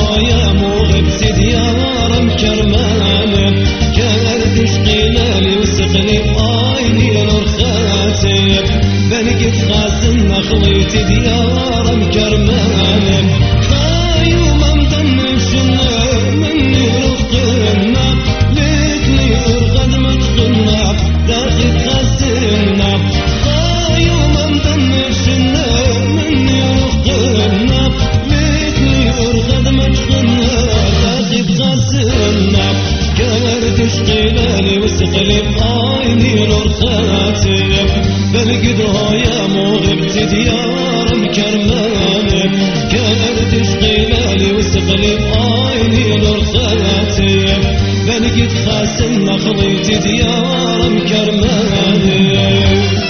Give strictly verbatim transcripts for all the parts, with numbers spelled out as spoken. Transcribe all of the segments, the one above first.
هايا مغبت ديار مكرمانة كانت شقيلالي وسقلي عيني الرخاتي بنقت خاسن خليت ديار مكرمانة خايو ممدن بشنا مني رفقنا ليتني ارغد متقنا داخل خاسنا خايو ممدن بشنا مني رفقنا ليتني ارغد متقنا داخل خاسنا كانت تشقيلاني وسقلي بعيني الرخاتي بلقد هايا مغبت ديار مكرمانة كانت تشقيلالي وسقلي بعيني الرخاتي بلقد خاسن خليت ديار مكرمانة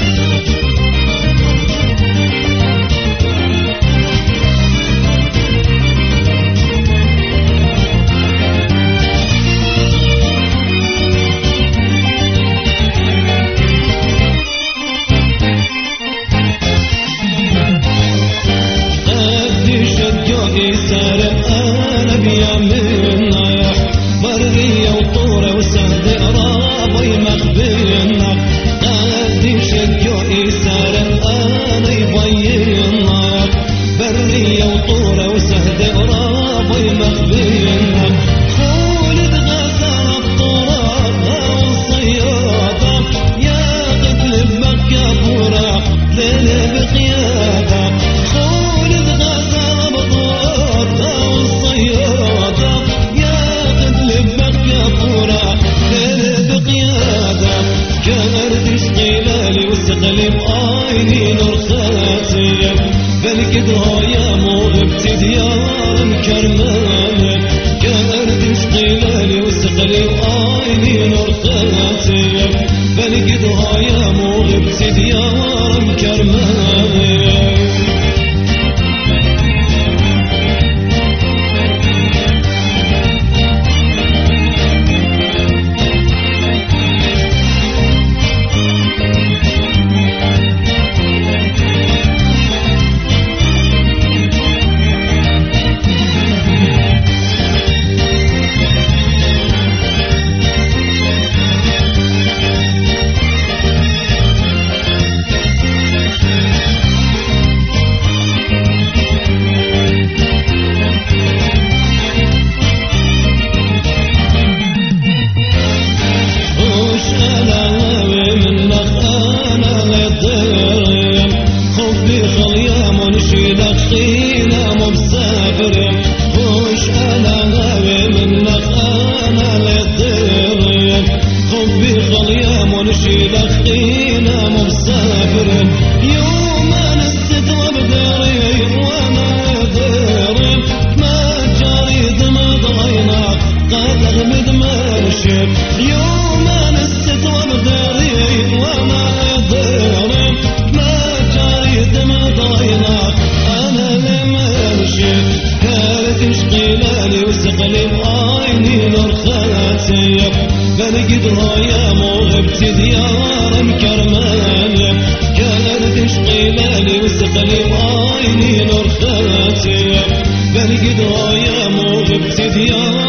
بلقد هايا مغبت ديار مكرمانة كانت تشقيلالي وسقلي عيني الرخاتي بلقد هايا مغبت ديار مكرمانة خينا مبسافر خوش أنا غاوي منك أنا للطير خبي خليا منشي لخينا مبسافر يوم أنا الست وبداري وأنا داري ما جاري دم ضغينا قد أغمد مرشب يوم أنا الست وبداري وأنا داري ما جاري دم ضغينا كانت تشقيلالي وسقلي بعيني الرخاتي بلقد هايا مغبت ديار مكرمانة كانت تشقيلالي وسقلي بعيني الرخاتي بلقد هايا مغبت ديار